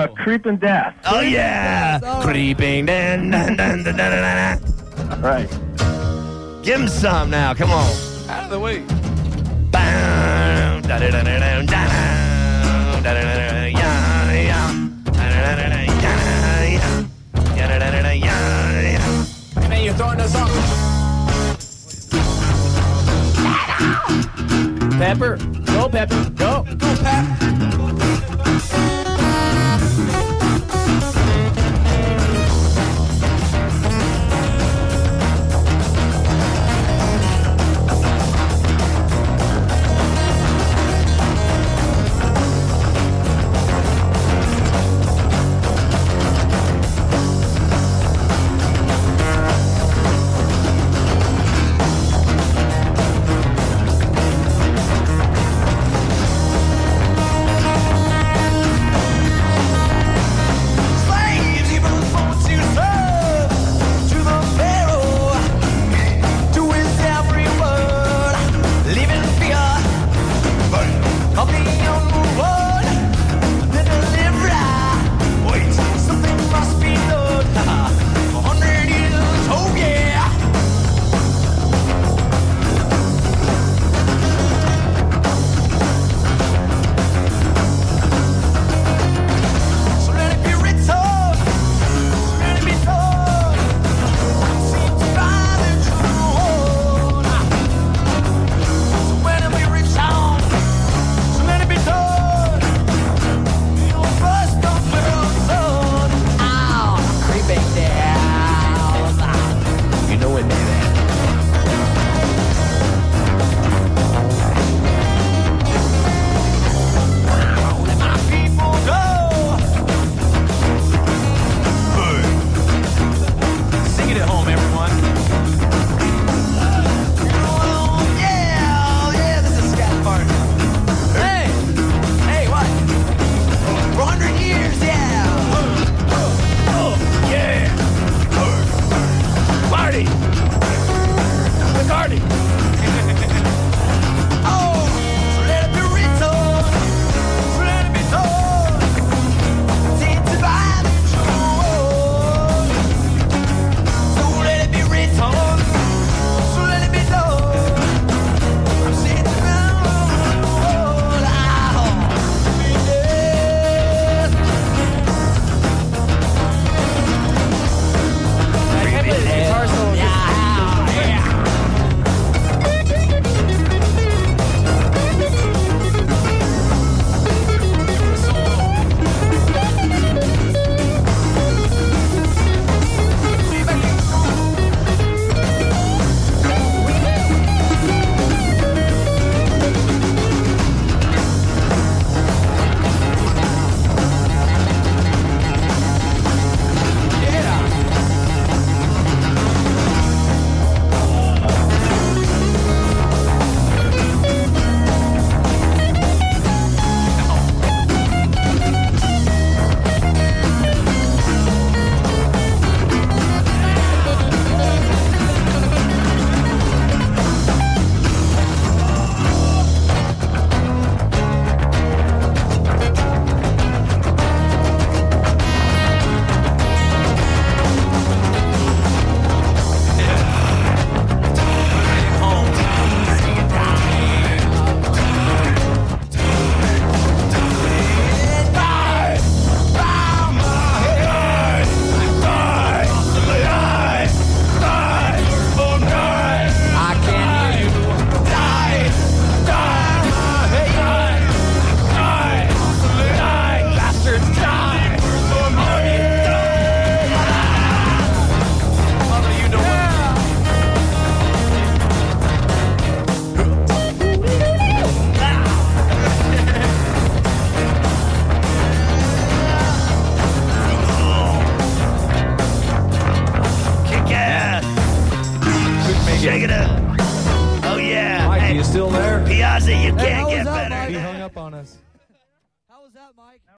Creeping Death. Oh, yeah. Yes, Creeping. Dun, dun, dun, dun, dun, dun, dun. Right. Give him some now. Come on. Out of the way. Bam. Da, da, da, da, da, da, da, da, da, da, yeah, yeah. Da, da, da, da, da, yeah, yeah. Yeah, da, da, da, da, yeah, yeah. And then you're throwing us off. Pepper. Go, Pepper. Go. Go, Pep. Shake it up. Oh, yeah. Mike, Hey, are you still there? Piazza, you Hey, can't how get was that, better. Mike? He hung up on us. How was that, Mike?